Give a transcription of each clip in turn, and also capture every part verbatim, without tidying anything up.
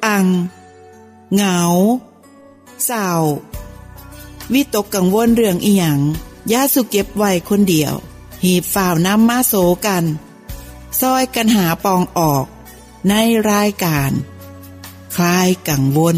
อังเหงาเศร้าวิตกกังวลเรื่องอีหยังอย่าสุเก็บไว้คนเดียวหีบฝ่าวนำมาโสกันซอยกันหาปองออกในรายการคลายกังวล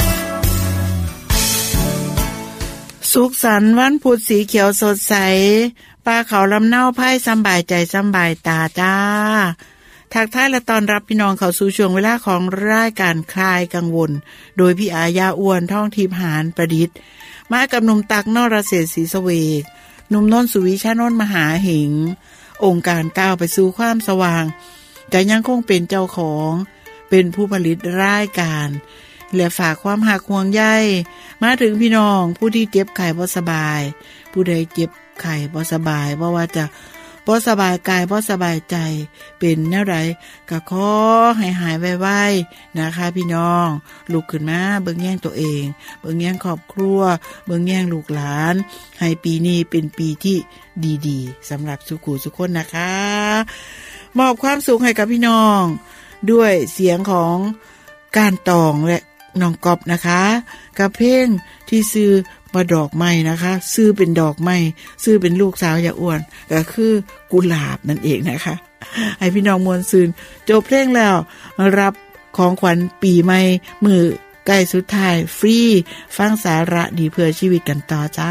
สุขสันต์วันพุธสีเขียวสดใสปลาเขาลำเนาไพ่สำบายใจสำบายตาจ้าทักทายและต้อนรับพี่น้องเข้าสู่ช่วงเวลาของรายการคลายกังวลโดยพี่อาญาอ้วนท่องทิพย์หานประดิษฐ์มากับหนุ่มตักนรเศรษฐ์ศรีสเวกหนุ่มนนท์สุวิชานนท์มหาเหงองค์การก้าวไปสู่ความสว่างก็ยังคงเป็นเจ้าของเป็นผู้ผลิตรายการและฝากความหักห่วงใยมาถึงพี่น้องผู้ที่เจ็บไข้บ่สบายผู้ใดเจ็บไข้บ่สบายบ่ว่าจะบ่สบายกายบ่สบายใจเป็นแนวใดก็ขอให้หายไวๆนะคะพี่น้องลุกขึ้นมาเบิ่งแย่งตัวเองเบิ่งแย่งครอบครัวเบิ่งแย่งลูกหลานให้ปีนี้เป็นปีที่ดีๆสำหรับสุขุสุขคนนะคะมอบความสุขให้กับพี่น้องด้วยเสียงของการตองและน้องกอบนะคะกับเพลงที่ซื้อมาดอกไม้นะคะซื้อเป็นดอกไม้ซื้อเป็นลูกสาวอย่าอ้วนก็คือกุหลาบนั่นเองนะคะให้พี่น้องมวลซืนจบเพลงแล้วรับของขวัญปีใหม่มือใกล้สุดท้ายฟรีฟังสาระดีเพื่อชีวิตกันต่อจ้า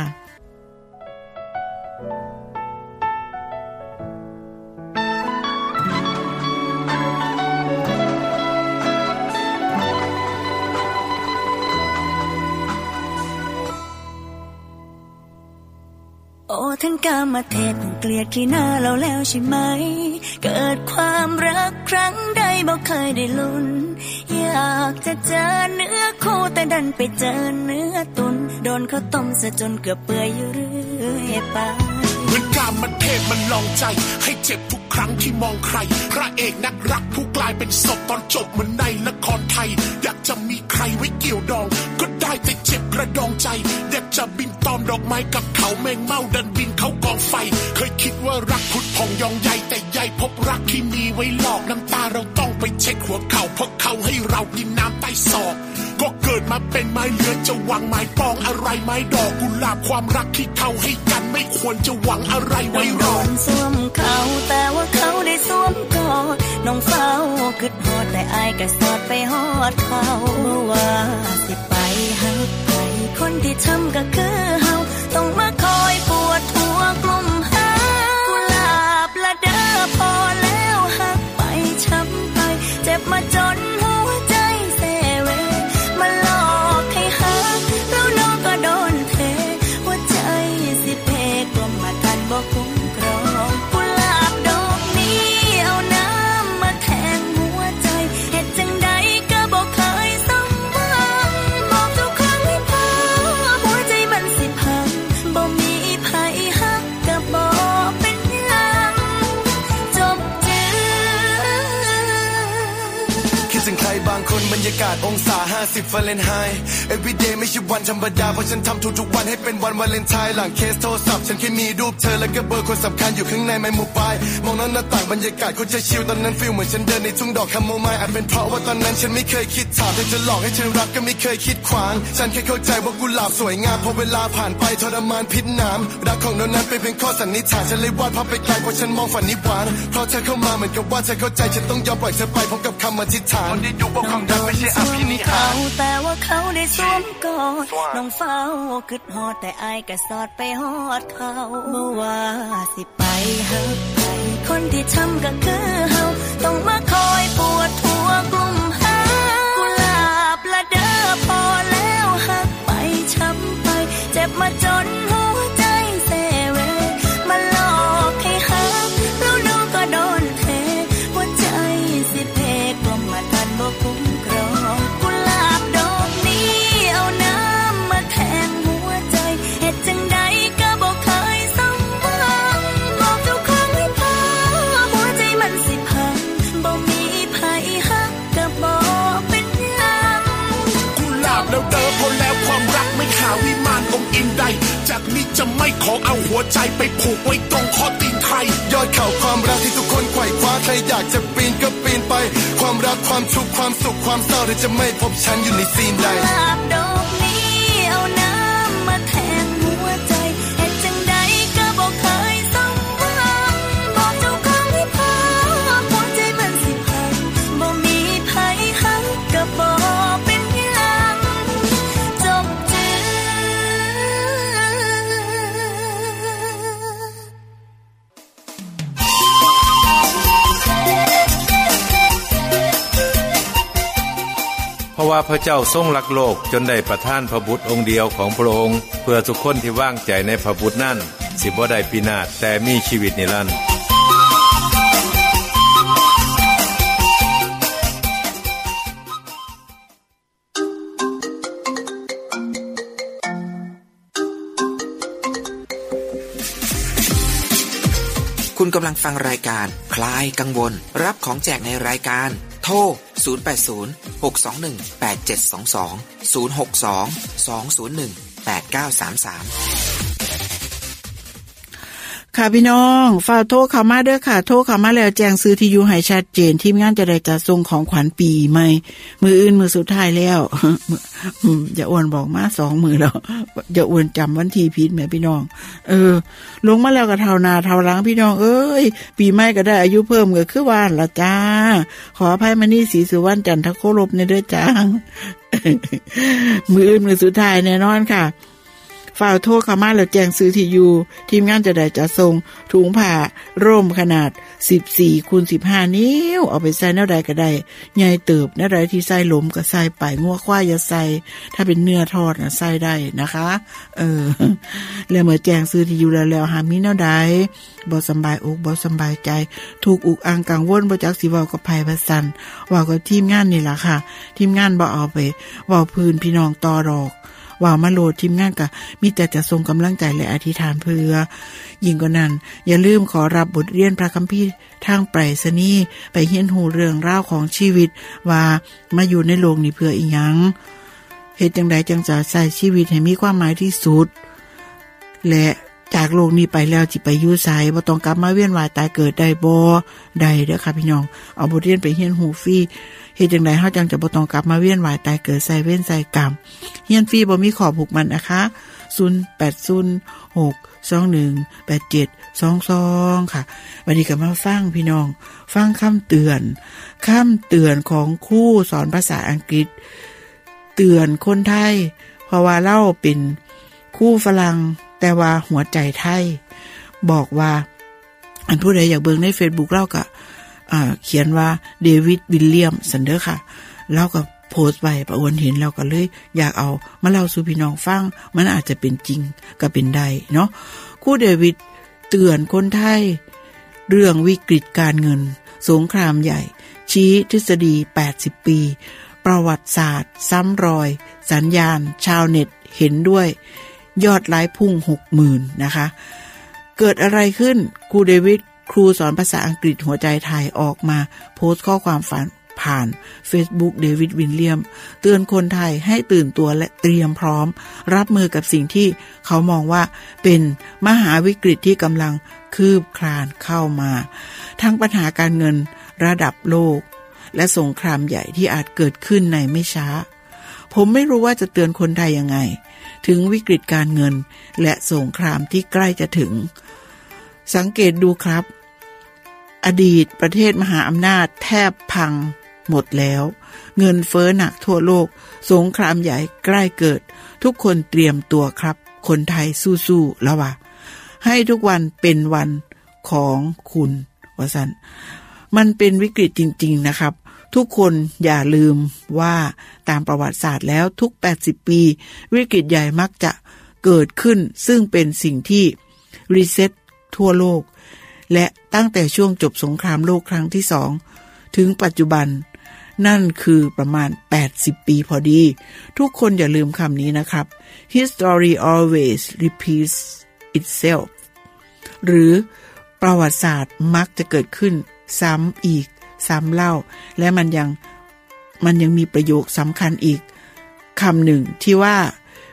โอ้ทั้งกามเทพคงเกลียดขี้หน้าเราแล้วใช่ไหมเกิดความรักครั้งใดบ่เคยได้ลุ้นอยากจะเจอเนื้อคู่แต่ดันไปเจอเนื้อตุนโดนเขาต้มซะจนเกือบเปื่อยอยู่เรื่อยไปเหมือนกามเทพมันลองใจให้เจ็บทุกครั้งที่มองใครพระเอกนักรักผู้กลายเป็นศพตอนจบเหมือนในละครไทยอยากจะมีใครไว้เกี่ยวดองก็ได้แต่เจ็บกระดองใจอยากจะบินตอมดอกไม้กับเขาแมงเม่าดันบินเข้ากองไฟเคยคิดว่ารักพุดพองยองใหญ่แต่ใหญ่พบรักที่มีไว้หลอกน้ำตาเราต้องไปเช็ดหัวเข่าเพราะเขาให้เรากินน้ำใต้ศอกก็เกิดมาเป็นไม้เลือจะหวังไม้ปองอะไรไม้ดอกกุหลาบความรักที่เขาให้กันไม่ควรจะหวังอะไรไว้รอสวมเขาแต่ว่าเขาได้สวมกอดน้องเฝ้าคิดฮอดแต่อายก็สอดไปฮอดเขาว่าสิไปหักไปคนที่ทำก็คือเฮาต้องมาคอยปวดหัวกลุ่มหากุหลาบละเด้อพอแล้วหักไปช้ำไปเจ็บมาจนหัวใจเซเวมาหลอกให้หักแล้วน้องก็โดนเทหัวใจสิเพกลมมาทันบ่คุ้มครองกุหลาบดอกนี้เอาน้ำมาแทงหัวใจเฮ็ดจังใดก็บ่เคยสมหวังบอกทุกครั้งให้พอหัวใจมันสิพังบ่มีไผฮักก็บ่เป็นหยังจบจื้อคิดถึงใครบางคนบรรยากาศองศาห้าสิบฟาเรนไฮต์ everyday ไม่ใช่วันธรรมดาเพราะฉันทำทุกๆวันให้เป็นวันวาเลนไทน์หลังเคสโทรศัพท์ฉันแค่มีรูปเธอแล้วก็เบอร์คนสำคัญอยู่ข้างในไมโมบายมองหน้าต่างบรรยากาศคนจะชิลตอนนั้นฟีลเหมือนฉันเดินในทุ่งดอกคาโมไมล์อาจเป็นเพราะว่าตอนนั้นฉันไม่เคยคิดถามเธอจะหลอกให้ฉันรักก็ไม่เคยคิดขวางฉันแค่เข้าใจว่ากุหลาบสวยงามพอเวลาผ่านไปทรมานพิษน้ำรักของเรานั้นเป็นเพียงข้อสันนิษฐานฉันเลยวาดภาพไปไกลเพราะฉันมองฝันนิพพานเพราะเธอเข้ามาเหมือนกับว่าเธอเข้าใจฉันต้องยอมปล่อยเธอไปพร้อมกับคำอธิษฐานคนที่ดูว่าความรักไม่ใช่อภินิหารแต่ว่าเขาได้สวมกอดน้องเฝ้าคิดฮอดแต่อายก็สอดไปฮอดเขาบ่ว่าสิไปหักไปคนที่ทำก็คือเฮาต้องมาคอยปวดหัวกลุ่มหากุหลาบละเด้อพอแล้วหักไปช้ำไปเจ็บมาจนหัวใจเซเวมาหลอกให้หักแล้วน้องก็โดนเทหัวใจสิเพกลมมาทันบ่คุ้มครองกุหลาบดอกนี้เอาน้ำมาแทงหัวใจเฮ็ดจังใดก็บ่เคยสมหวังบอกทุกครั้งให้พอหัวใจมันสิพังบ่มีไผฮักก็จากนี้จะไม่ขอเอาหัวใจไปผูกไว้ตรงข้อตีนใครยอดเขาความรักที่ทุกคนไขว่คว้าใครอยากจะปีนก็ปีนไปความรักความทุกข์ความสุขความเศร้าที่จะไม่พบฉันอยู่ในซีนใดลาบดอกนี้เอาน้ำมาแทงหัวใจเฮ็ดจังใดก็บ่เคยสมหวังบอกเจ้าของให้พอหัวใจมันสิพังบ่มีไผหักก็บ่เป็นหยังจบจือเพราะว่าพระเจ้าทรงรักโลกจนได้ประทานพระบุตรองค์เดียวของพระองค์เพื่อทุกคนที่วางใจในพระบุตรนั้นสิบ่ได้พินาศแต่มีชีวิตนิรันดร์คุณกำลังฟังรายการคลายกังวลรับของแจกในรายการโทรศูนย์ แปด ศูนย์ หก สอง หนึ่ง แปด เจ็ด สอง สอง ศูนย์ หก สอง สอง ศูนย์ หนึ่ง แปด เก้า สาม สามค่ะพี่น้องฝากโทรเข้ามาเด้อค่ะโทรเข้ามาแล้วแจ้งซื้อที่อยู่ให้ชัดเจนทีมงานจะได้จัดส่งของขวัญปีใหม่มื้ออื่นมื้อสุดท้ายแล้วอย่าอ้วนบอกมาสองมื้อแล้วอย่าอ้วนจำวันที่ผิดแม่พี่น้องเออลงมาแล้วก็เท่าหน้าเท่าหลังพี่น้องเอ้ยปีใหม่ก็ได้อายุเพิ่มก็คือว่าละจ้าขออภัยมานี่ศรีสุวรรณจันทโคลบในเด้อจ้ามื้ออื่นมื้อสุดท้ายแน่นอนค่ะฝากโทรเข้ามาแล้วแจ้งซื้อที่อยู่ทีมงานจะได้จัดส่งถุงผ้าร่มขนาด สิบสี่คูณสิบห้า นิ้วเอาไปใส่แนวใดก็ได้ใหญ่เติบแนวใดที่ใส่หลมก็ใส่ไปงัวควายอย่าใส่ถ้าเป็นเนื้อทอดน่ะใส่ได้นะคะเออแล้วเมื่อแจ้งซื้อที่อยู่แล้วๆหามีแนวใดบ่สำบายอกบ่สำบายใจถูกอุกอังกังวลบ่จักสิเว้ากับไผว่าซั่นเว้ากับทีมงานนี่ล่ะค่ะทีมงานบ่เอาไปเว้าพื้นพี่น้องต่อดอกว่ามาโหลดทีมงานก็มีแต่จะส่งกำลังใจและอธิษฐานเพื่อยิ่งกว่านั้นอย่าลืมขอรับบทเรียนพระคัมภีร์ทางไปรษณีย์ไปเรียนรู้เรื่องราวของชีวิตว่ามาอยู่ในโลกนี้เพื่ออีหยังเฮ็ดจังไดจังจะใช้ชีวิตให้มีความหมายที่สุดและจากโลกนี้ไปแล้วสิไปอยู่ไสบ่ต้องกลับมาเวียนว่ายตายเกิดได้บ่ได้เด้อค่ะพี่น้องเอาบทเรียนไปเรียนรู้ฟรีเฮ็ดจังได๋เฮาจังจะบ่ต้องกลับมาเวียนว่ายตายเกิดใส่เวรใส่กรรมเรียนฟรีบ่มีข้อผูกมัดนะคะศูนย์ แปด ศูนย์ หก สอง หนึ่ง แปด เจ็ด สอง สองค่ะวันนี้ก็มาฟังพี่น้องฟังคำเตือนคำเตือนของครูสอนภาษาอังกฤษเตือนคนไทยเพราะว่าเราเป็นครูฝรั่งแต่ว่าหัวใจไทยบอกว่าอันผู้ใดอยากเบิ่งใน Facebook เราก็อ่าเขียนว่าเดวิดวิลเลียมสันเด้อค่ะเราก็โพสต์ไว้ประอวนเห็นเราก็เลยอยากเอามาเล่าสู่พี่น้องฟังมันอาจจะเป็นจริงก็เป็นได้เนาะครูเดวิดเตือนคนไทยเรื่องวิกฤตการเงินสงครามใหญ่ชี้ทฤษฎีแปดสิบปีประวัติศาสตร์ซ้ำรอยสัญญาณชาวเน็ตเห็นด้วยยอดไลค์พุ่ง หกหมื่น นะคะเกิดอะไรขึ้นครูเดวิดครูสอนภาษาอังกฤษหัวใจไทยออกมาโพสต์ข้อความฝันผ่าน Facebook เดวิดวิลเลียมเตือนคนไทยให้ตื่นตัวและเตรียมพร้อมรับมือกับสิ่งที่เขามองว่าเป็นมหาวิกฤตที่กำลังคืบคลานเข้ามาทั้งปัญหาการเงินระดับโลกและสงครามใหญ่ที่อาจเกิดขึ้นในไม่ช้าผมไม่รู้ว่าจะเตือนคนไทยยังไงถึงวิกฤตการเงินและสงครามที่ใกล้จะถึงสังเกตดูครับอดีตประเทศมหาอำนาจแทบพังหมดแล้วเงินเฟ้อหนักทั่วโลกสงครามใหญ่ใกล้เกิดทุกคนเตรียมตัวครับคนไทยสู้ๆแล้วว่าให้ทุกวันเป็นวันของคุณว่าซั่นมันเป็นวิกฤตจริงๆนะครับทุกคนอย่าลืมว่าตามประวัติศาสตร์แล้วทุกแปดสิบปีวิกฤตใหญ่มักจะเกิดขึ้นซึ่งเป็นสิ่งที่รีเซ็ตทั่วโลกและตั้งแต่ช่วงจบสงครามโลกครั้งที่สองถึงปัจจุบันนั่นคือประมาณแปดสิบปีพอดีทุกคนอย่าลืมคำนี้นะครับ History always repeats itself หรือประวัติศาสตร์มักจะเกิดขึ้นซ้ำอีกซ้ำเล่าและมันยังมันยังมีประโยคสำคัญอีกคำหนึ่งที่ว่า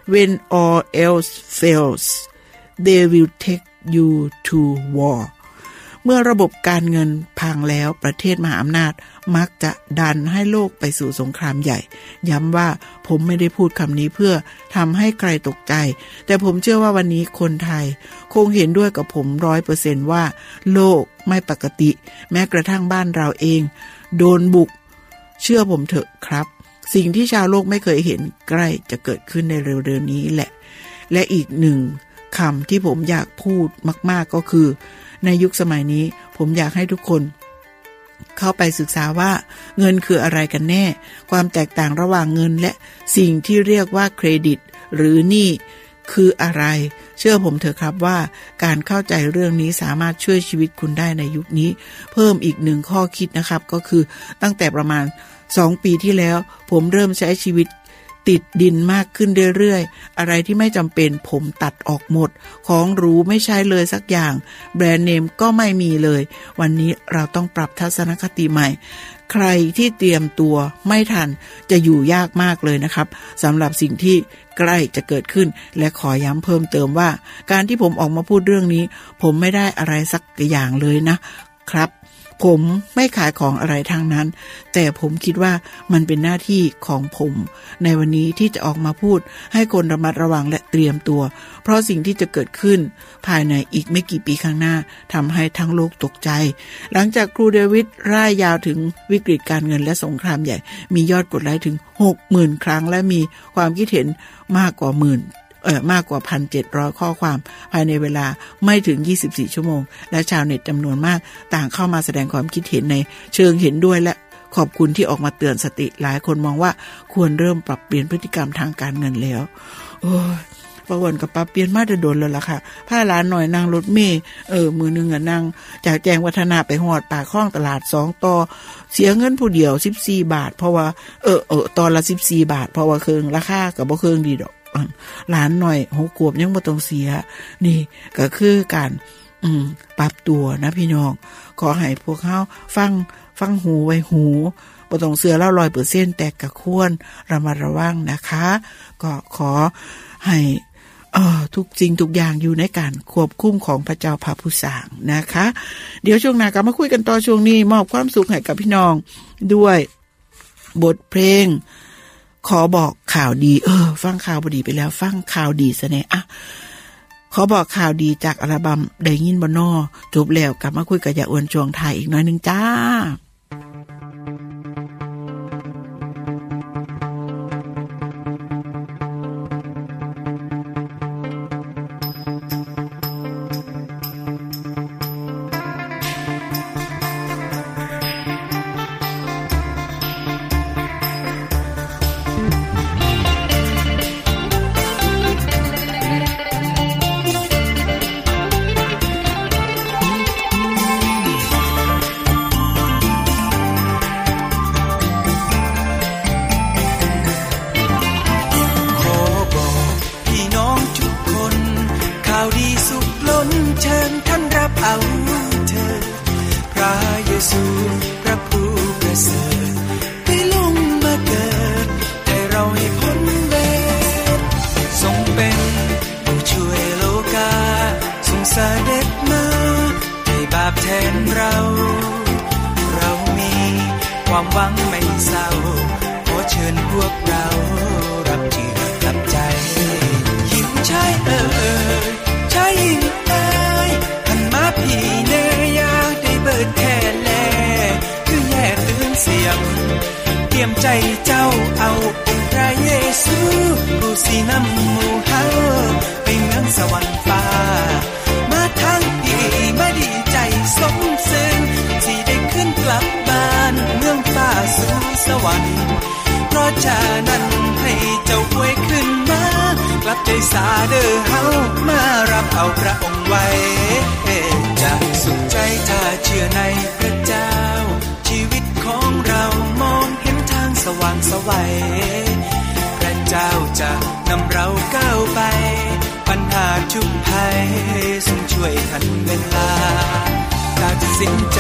when all else fails they will take you to war เมื่อระบบการเงินพังแล้วประเทศมหาอำนาจมักจะดันให้โลกไปสู่สงครามใหญ่ย้ำว่าผมไม่ได้พูดคำนี้เพื่อทำให้ใครตกใจแต่ผมเชื่อว่าวันนี้คนไทยคงเห็นด้วยกับผม ร้อยเปอร์เซ็นต์ ว่าโลกไม่ปกติแม้กระทั่งบ้านเราเองโดนบุกเชื่อผมเถอะครับสิ่งที่ชาวโลกไม่เคยเห็นใกล้จะเกิดขึ้นในเร็วๆนี้แหละและอีกหนึ่งคำที่ผมอยากพูดมากๆก็คือในยุคสมัยนี้ผมอยากให้ทุกคนเข้าไปศึกษาว่าเงินคืออะไรกันแน่ความแตกต่างระหว่างเงินและสิ่งที่เรียกว่าเครดิตหรือหนี้คืออะไรเชื่อผมเถอะครับว่าการเข้าใจเรื่องนี้สามารถช่วยชีวิตคุณได้ในยุคนี้เพิ่มอีกหนึ่งข้อคิดนะครับก็คือตั้งแต่ประมาณสองปีที่แล้วผมเริ่มใช้ชีวิตติดดินมากขึ้นเรื่อยๆอะไรที่ไม่จำเป็นผมตัดออกหมดของหรูไม่ใช้เลยสักอย่างแบรนด์เนมก็ไม่มีเลยวันนี้เราต้องปรับทัศนคติใหม่ใครที่เตรียมตัวไม่ทันจะอยู่ยากมากเลยนะครับสำหรับสิ่งที่ใกล้จะเกิดขึ้นและขอย้ำเพิ่มเติมว่าการที่ผมออกมาพูดเรื่องนี้ผมไม่ได้อะไรสักอย่างเลยนะครับผมไม่ขายของอะไรทางนั้นแต่ผมคิดว่ามันเป็นหน้าที่ของผมในวันนี้ที่จะออกมาพูดให้คนระมัดระวังและเตรียมตัวเพราะสิ่งที่จะเกิดขึ้นภายในอีกไม่กี่ปีข้างหน้าทำให้ทั้งโลกตกใจหลังจากครูเดวิดร่ายยาวถึงวิกฤตการเงินและสงครามใหญ่มียอดกดไลค์ถึง หกหมื่น ครั้งและมีความคิดเห็นมากกว่าหมื่นเอ่อมากกว่า หนึ่งพันเจ็ดร้อย ข้อความภายในเวลาไม่ถึงยี่สิบสี่ชั่วโมงและชาวเน็ตจำนวนมากต่างเข้ามาแสดงความคิดเห็นในเชิงเห็นด้วยและขอบคุณที่ออกมาเตือนสติหลายคนมองว่าควรเริ่มปรับเปลี่ยนพฤติกรรมทางการเงินแล้วโอ้ยประวันกับปรับเปลี่ยนมาจะโดนแล้วล่ะค่ะผ้าร้านหน่อยนั่งรถเมล์เออมือนึงอ่ะนั่งจากแจ้งวัฒนาไปฮอดปากคลองตลาดสองต่อเสียเงินผู้เดียวสิบสี่บาทเพราะว่าเออเออตอนละสิบสี่บาทเพราะว่าเครื่องราคาก็บ่เครื่องดีดอกหลานหน่อยหกขวบยังบ่ต้องเสียนี่ก็คือการอืมปรับตัวนะพี่น้องขอให้พวกเฮาฟังฟังหูไว้หูบ่ต้องเชื่อแล้ว ร้อยเปอร์เซ็นต์ แต่ก็ควรระมัดระวังนะคะก็ขอให้เอ่อทุกสิ่งทุกอย่างอยู่ในการควบคุมของพระเจ้าพระผู้สร้างนะคะเดี๋ยวช่วงหน้ากลับมาคุยกันต่อช่วงนี้มอบความสุขให้กับพี่น้องด้วยบทเพลงขอบอกข่าวดีเออฟังข่าวบ่ดีไปแล้วฟังข่าวดีซะแน่อ่ะขอบอกข่าวดีจากอัลบั้มได้ยินบ่น้อจบแล้วกลับมาคุยกับยาอ้วนช่วงท้ายอีกหน่อยนึงจ้า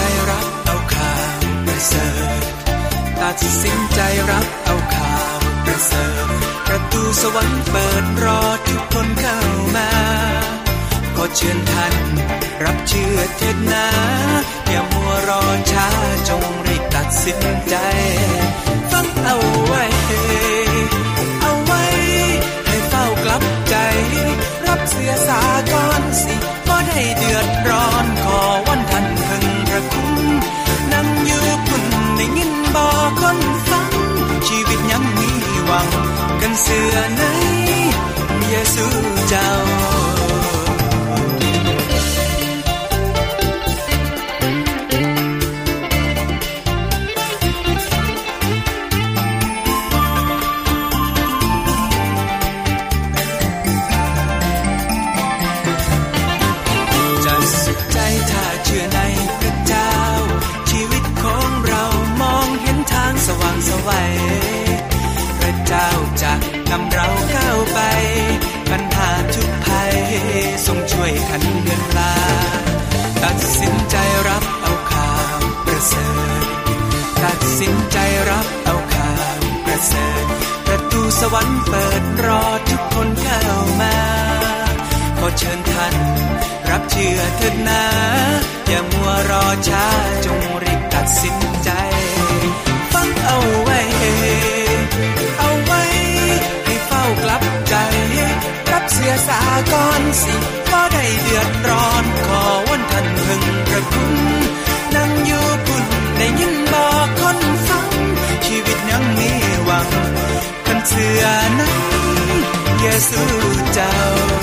ตัดสินใจรับเอาข่าวประประเสริฐประตูสวรรค์เปิดรอทุกคนเข้ามาขอเชิญท่านรับเชื่อเถิดนะอย่ามัวรอช้าจงรีบตัดสินใจฟังเอาไว้เอาไว้ให้เฝ้ากลับใจรับเสียสากรสิบ่ได้เดือดร้อนขอวันท่านเพิ่งพระคุณนั่งอยู่พุ่นได้ยินบ่คนฟังชีวิตยังมีหวังกันเสือไหนเยซูเจ้าพระเจ้าจะนำเราก้าวไปปัญหาทุกภัยทรงช่วยขันเงินลาตัดสินใจรับเอาข่าวประเสริฐตัดสินใจรับเอาข่าวประเสริฐประตูสวรรค์เปิดรอทุกคนเข้ามาขอเชิญท่านรับเชื่อเถิดนะอย่ามัวรอช้าจงรีบตัดสินใจฟังเอาไว้เอาไว้ให้เฝ้ากลับใจรับเสียสากรสิบ่ได้เดือดร้อนขอวันท่านเพิ่งพระคุณนั่งอยู่พุ่นได้ยินบ่คนฟังชีวิตยังมีหวังกันเชื่อนั้นเยซูเจ้า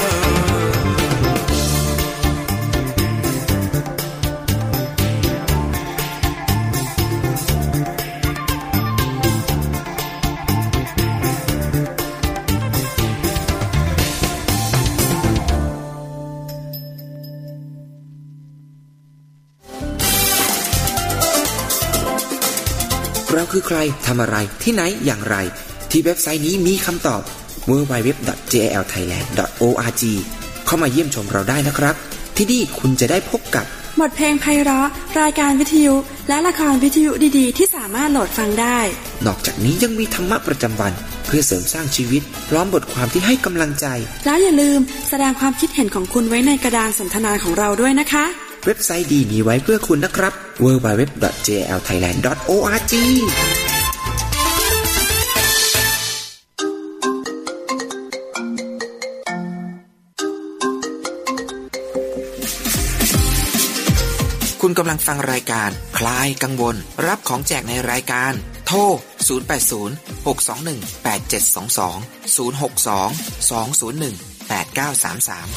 เราคือใครทำอะไรที่ไหนอย่างไรที่เว็บไซต์นี้มีคำตอบ ดับเบิลยู ดับเบิลยู ดับเบิลยู ดอท เจ แอล ไทยแลนด์ ดอท โอ อาร์ จี เข้ามาเยี่ยมชมเราได้นะครับที่นี่คุณจะได้พบกับบทเพลงไพเราะรายการวิทยุและละครวิทยุดีๆที่สามารถโหลดฟังได้นอกจากนี้ยังมีธรรมะประจำวันเพื่อเสริมสร้างชีวิตพร้อมบทความที่ให้กำลังใจแล้วอย่าลืมแสดงความคิดเห็นของคุณไว้ในกระดานสนทนาของเราด้วยนะคะเว็บไซต์ดีมีไว้เพื่อคุณนะครับ ดับเบิลยู ดับเบิลยู ดับเบิลยู ดอท เจ แอล ไทยแลนด์ ดอท โอ อาร์ จีคุณกำลังฟังรายการคลายกังวลรับของแจกในรายการโทรศูนย์ แปด ศูนย์ หก สอง หนึ่ง แปด เจ็ด สอง สอง ศูนย์ หก สอง สอง ศูนย์ หนึ่ง แปด เก้า สาม สาม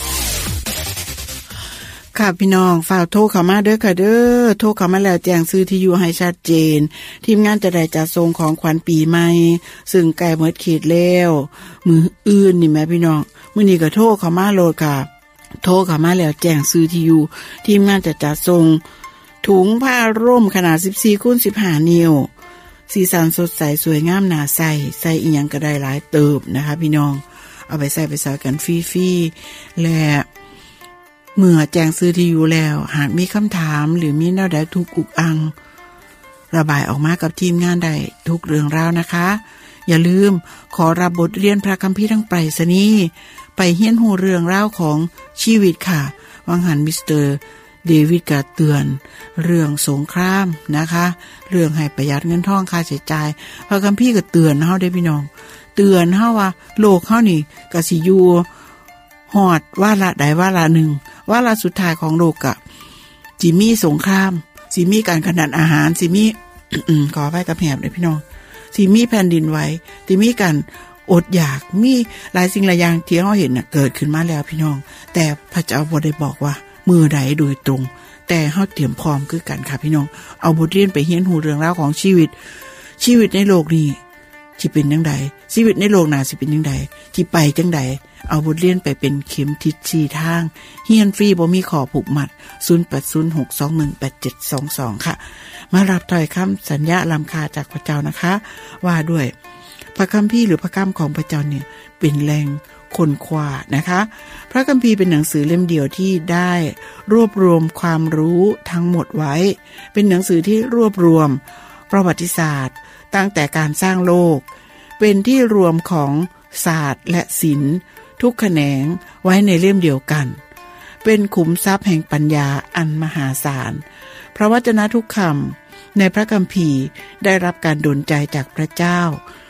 ค่ะพี่น้องฝากโทรเข้ามาเด้อค่ะเด้อโทรเข้ามาแล้วแจ้งชื่อที่อยู่ให้ชัดเจนทีมงานจะได้จัดส่งของขวัญปีใหม่ซึ่งใกล้หมดขีดแล้วมื้ออื่นนี่แม่พี่น้องมื้อนี้ก็โทรเข้ามาโหลดค่ะโทรเข้ามาแล้วแจ้งชื่อที่อยู่ทีมงานจะจัดส่งถุงผ้าร่มขนาด สิบสี่คูณสิบห้า นิ้วสีสันสดใสสวยงามน่าใส่ใส่อีหยังก็ได้หลายเติบนะคะพี่น้องเอาไปใส่ไปใส่กันฟรีๆและเมื่อแจ้งซื้อที่อยู่แล้วหากมีคำถามหรือมีแนวใดทุกอุกอังระบายออกมากับทีมงานได้ทุกเรื่องราวนะคะอย่าลืมขอรับบทเรียนพระคัมภีร์ทั้งไปรษณีย์ไปเฮียนหูเรื่องราวของชีวิตค่ะวังหันมิสเตอร์เดวิดก็เตือนเรื่องสงครามนะคะเรื่องให้ประหยัดเงินทองค่าใช้จ่ายพระคัมภีร์ก็เตือนเฮาได้พี่น้องเตือนเฮาว่าโลกเฮานี่ก็สิอยู่ฮอดวาระใดวาระหนึ่งวาระสุดท้ายของโลกอะสิมีสงครามสิมีการขนาดอาหารสิมี ขอไว้กับแหบเลยพี่น้องสิมีแผ่นดินไหวสิมีการอดอยากมีหลายสิ่งหลายอย่างที่เฮาเห็นน่ะเกิดขึ้นมาแล้วพี่น้องแต่พระเจ้าบ่ได้บอกว่ามื้อใดโดยตรงแต่เฮาเตรียมพร้อมคือกันค่ะพี่น้องเอาบทเรียนไปเรียนรู้เรื่องราวของชีวิตชีวิตในโลกนี้สิเป็นจังได๋ชีวิตในโลกหน้าสิเป็นจังได๋สิไปจังได๋เอาบทเรียนไปเป็นเข็มทิศชี้ทางเรียนฟรีบ่มีข้อผูกมัดศูนย์ แปด ศูนย์ หก สอง หนึ่ง แปด เจ็ด สอง สองค่ะมารับถ้อยคำสัญญาล้ำค่าจากพระเจ้านะคะว่าด้วยพระคัมภีร์หรือพระคำของพระเจ้าเนี่ยเป็นแหล่งค้นคว้านะคะพระคัมภีร์เป็นหนังสือเล่มเดียวที่ได้รวบรวมความรู้ทั้งหมดไว้เป็นหนังสือที่รวบรวมประวัติศาสตร์ตั้งแต่การสร้างโลก เเป็นที่รวมของศาสตร์และศิลป์ทุกแขนงไว้ในเล่มเดียวกันเป็นขุมทรัพย์แห่งปัญญาอันมหาศาลพระวจนะทุกคำในพระคัมภีร์ได้รับการดลใจจากพระเจ้า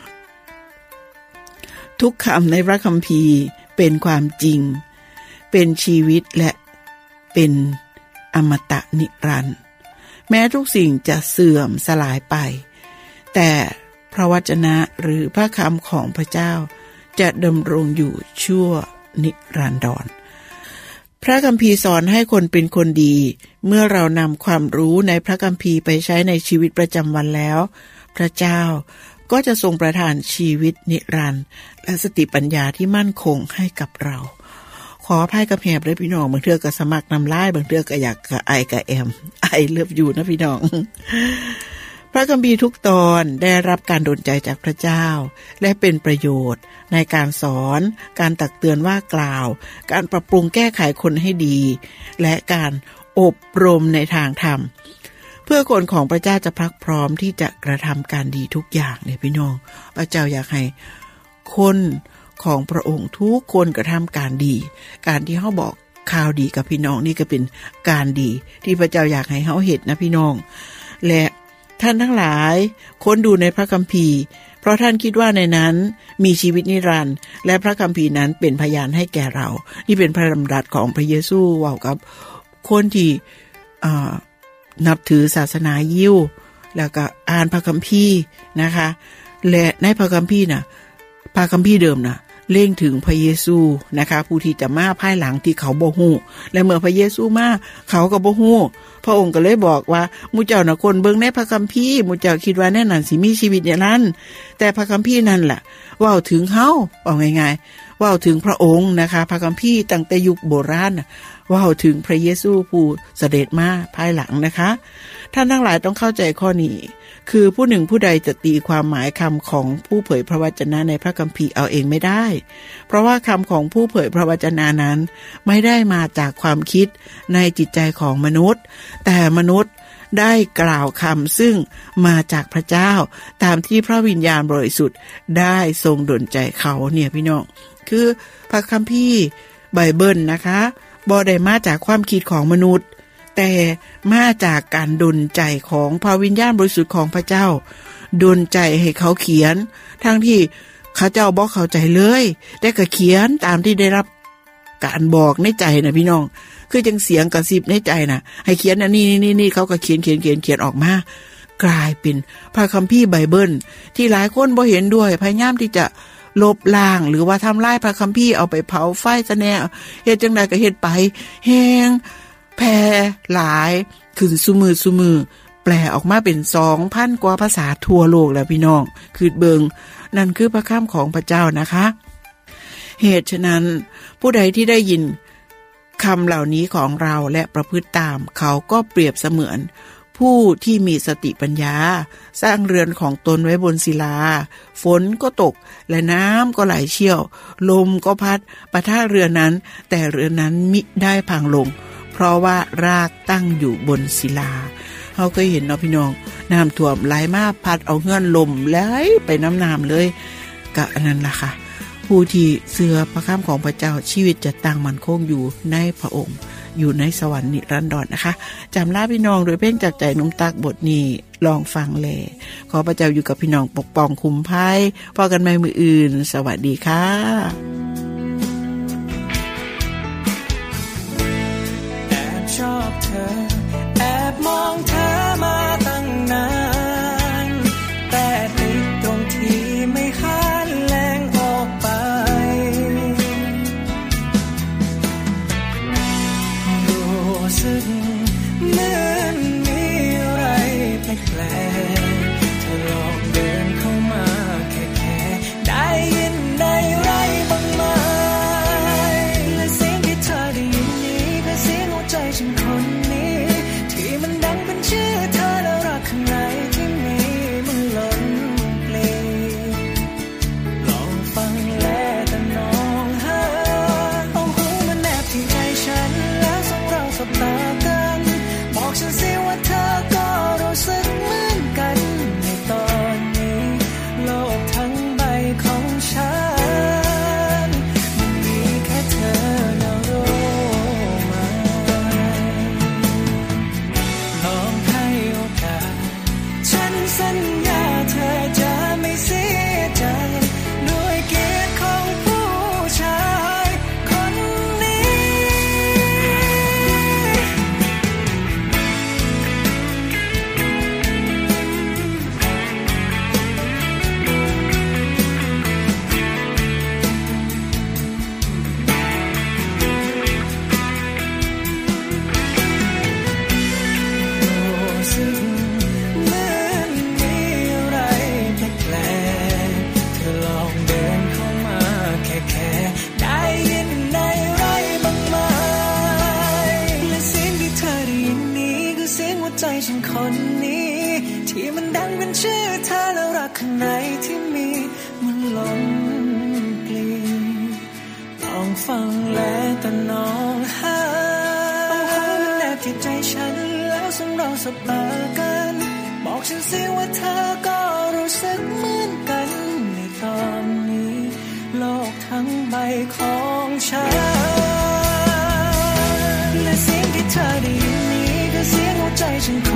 ทุกคำในพระคัมภีร์เป็นความจริงเป็นชีวิตและเป็นอมตะนิรันดร์แม้ทุกสิ่งจะเสื่อมสลายไปแต่พระวจนะหรือพระคำของพระเจ้าจะดำรงอยู่ชั่วนิรันดรพระคัมภีร์สอนให้คนเป็นคนดีเมื่อเรานำความรู้ในพระคัมภีร์ไปใช้ในชีวิตประจำวันแล้วพระเจ้าก็จะทรงประทานชีวิตนิรันดร์และสติปัญญาที่มั่นคงให้กับเราขออภัยกับแหบเลยพี่น้องบางเทื่อก็สมัครนำลายบางเทื่อก็อยากกะไอกับแอมไอเลิฟอยู่นะพี่น้องพระคัมภีร์ทุกตอนได้รับการดลใจจากพระเจ้าและเป็นประโยชน์ในการสอนการตักเตือนว่ากล่าวการปรับปรุงแก้ไขคนให้ดีและการอบรมในทางธรรมเพื่อคนของพระเจ้าจะพรักพร้อมที่จะกระทำการดีทุกอย่างเนี่ยพี่น้องพระเจ้าอยากให้คนของพระองค์ทุกคนกระทำการดีการที่เขาบอกข่าวดีกับพี่น้องนี่ก็เป็นการดีที่พระเจ้าอยากให้เขาเห็นนะพี่น้องและท่านทั้งหลายค้นดูในพระคัมภีร์เพราะท่านคิดว่าในนั้นมีชีวิตนิรันดร์และพระคัมภีร์นั้นเป็นพยานให้แก่เรานี่เป็นพระดำรัสของพระเยซูว่ากับคนที่นับถือศาสนายิวแล้วก็อ่านพระคัมภีร์นะคะและในพระคัมภีร์น่ะพระคัมภีร์เดิมน่ะเล่งถึงพระเยซูนะคะผู้ที่จะมาภายหลังที่เขาบ่ฮู้และเมื่อพระเยซูมาเขาก็บ่ฮู้พระองค์ก็เลยบอกว่าหมู่เจ้าน่ะคนเบิ่งในพระคัมภีร์หมู่เจ้าคิดว่าแน่นั้นสิมีชีวิตอย่างนั้นแต่พระคัมภีร์นั่นล่ะเว้าถึงเฮาเอาง่ายๆเว้าถึงพระองค์นะคะพระคัมภีร์ตั้งแต่ยุคโบราณน่ะเว้าถึงพระเยซูผู้เสด็จมาภายหลังนะคะท่านทั้งหลายต้องเข้าใจข้อนี้คือผู้หนึ่งผู้ใดจะตีความหมายคำของผู้เผยพระวจนะในพระคัมภีร์เอาเองไม่ได้เพราะว่าคำของผู้เผยพระวจนะนั้นไม่ได้มาจากความคิดในจิตใจของมนุษย์แต่มนุษย์ได้กล่าวคำซึ่งมาจากพระเจ้าตามที่พระวิญญาณบริสุทธิ์ได้ทรงดลใจเขาเนี่ยพี่น้องคือพระคัมภีร์ไบเบิลนะคะบ่ได้มาจากความคิดของมนุษย์แต่มาจากการดลใจของพระวิญญาณบริสุทธิ์ของพระเจ้าดลใจให้เขาเขียนทั้งที่เขาเจ้าบ่เข้าใจเลยแต่ก็เขียนตามที่ได้รับการบอกในใจนะพี่น้องคือจังเสียงกระซิบในใจนะให้เขียนอันนี้นี่ๆเขาก็เขียนเขียนเขียนเขียนออกมากลายเป็นพระคัมภีร์ไบเบิลที่หลายคนบ่เห็นด้วยพยายามที่จะลบล้างหรือว่าทำลายพระคัมภีร์เอาไปเผาไฟซะแน่เฮ็ดจังได๋ก็เฮ็ดไปแฮงแพร่หลายขึ้นซุมือซุมือแปลออกมาเป็น สองพัน กว่าภาษาทั่วโลกแล้วพี่น้องคือเบิงนั่นคือพระคำของพระเจ้านะคะเหตุฉะนั้นผู้ใดที่ได้ยินคำเหล่านี้ของเราและประพฤติตามเขาก็เปรียบเสมือนผู้ที่มีสติปัญญาสร้างเรือนของตนไว้บนศิลาฝนก็ตกและน้ำก็ไหลเชี่ยวลมก็พัดปะทะเรือนนั้นแต่เรือนนั้นมิได้พังลงเพราะว่ารากตั้งอยู่บนศิลาเฮาเคยเห็นเนาะพี่น้องน้ำท่วมไหลมาพัดเอาเฮือนลมไหลไปน้ำน้ำเลยก็อันนั้นล่ะค่ะผู้ที่เชื่อพระคำของพระเจ้าชีวิตจะตั้งมั่นคงอยู่ในพระองค์อยู่ในสวรรค์นิรันดรนะคะจำลาพี่น้องโดยเพลงจากใจนุ่มตักบทนี้ลองฟังแลขอพระเจ้าอยู่กับพี่น้องปกป้องคุ้มภัยพอกันใหม่มื้ออื่นสวัสดีค่ะแอบชอบเธอแอบมองเธอมาตั้งนานแต่ติดตรงที่ไม่หันแรงออกไปรู้สึกเหมือนมีอะไรแปลกๆเธอลองเดินเข้ามาแค่ๆได้ยินได้ไรบ้างไหมและเสียงที่เธอได้ยินนี้เป็นเสียงหัวใจฉันคนนี้ที่มันดังเป็นชื่อเธอแล้วรักข้างในที่มีมันล้นปลีลองฟังแล้วแต่น้องหาเอาหูมาแนบที่ใจฉันแล้วส่งเราสบตากันบอกฉันข้างในที่มีมันล้นปลีลองฟังและตะนองหาเอาหัวมันแนบที่ใจฉันแล้วส่งเราสบตากันบอกฉันสิว่าเธอก็รู้สึกเหมือนกันในตอนนี้โลกทั้งใบของฉันและเสียงที่เธอได้ยินนี้คือเสียงหัวใจฉันขอ